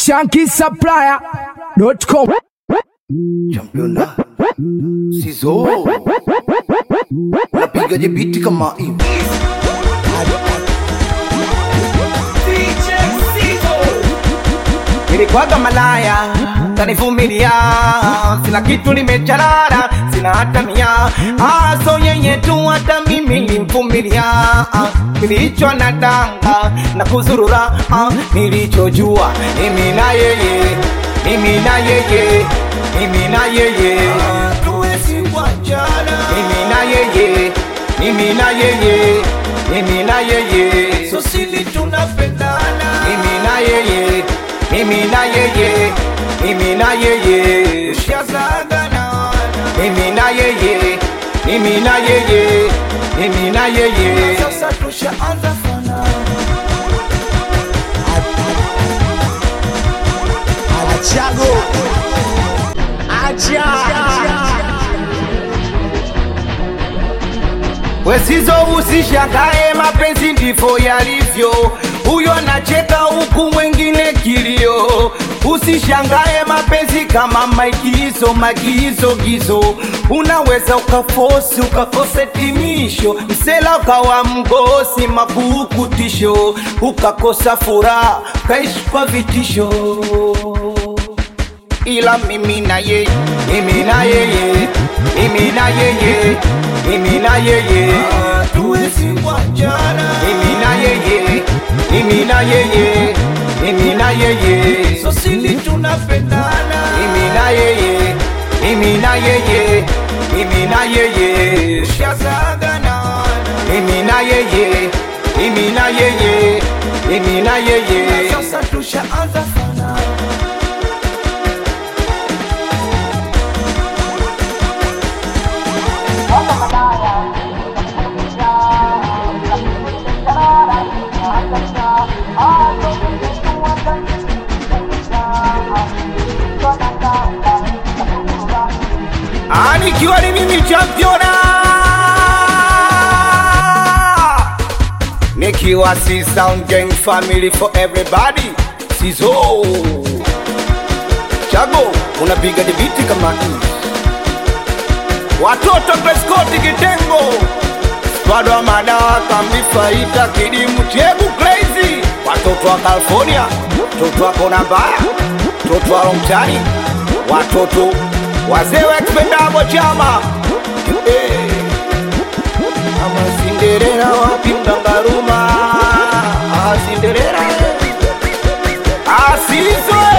shankisupplier.com. Championa Sizo napiga je biti kama hivi. Nilikuwaga malaya kanivumilia, sina kitu nimecharara, sina hata mia. So yeye tu hata mimi nimvumilia, nilichwa na danga na kuzurura, nilichojua mimi na yeye, mimi na yeye, mimi na yeye, tuwezi kuachana, mimi na yeye, mimi na yeye, mimi na yeye, so sisi tunapendana, mimi na yeye, mimi na yeye, mimi na yeye, ushazaga na wana, mimi na yeye, mimi na yeye, mimi na yeye, sasa tushaanza fanana. Chago Acha Wesizo usishangae, mapenzi ndivyo yalivyo. Huyo anacheka huku mwingine kilio. Usishangae mapenzi kama maigizo, maigizo gizo. Unaweza ukafosi ukakose timisho, msela ukawa mgosi mapukutisho, ukakosa furaha kaishi kwa vitisho. Ila mimi na yeye, mimi na yeye, mimi na yeye, mimi na yeye, tuwezi kuachana, mimi na yeye, mimi na yeye, mimi na yeye, so sisi tunapendana, mimi na yeye, mimi na yeye, mimi na yeye, ushazaga na wana, mimi na yeye, mimi na yeye, mimi na yeye, sasa tushaanza fanana. Nikiwa ni mimi championa, nikiwa si sound gang family for everybody. Sizo Chago unapiga debiti kama hii. Watoto Prescott Kitengo, bado wa madawa kambifaita kidimu chebu crazy. Watoto wa California, watoto wa kona mbaya, watoto wa Longchani, watoto wazee wa expendable chama. Ama Cinderella wapi mdangaruma, Cinderella Sizo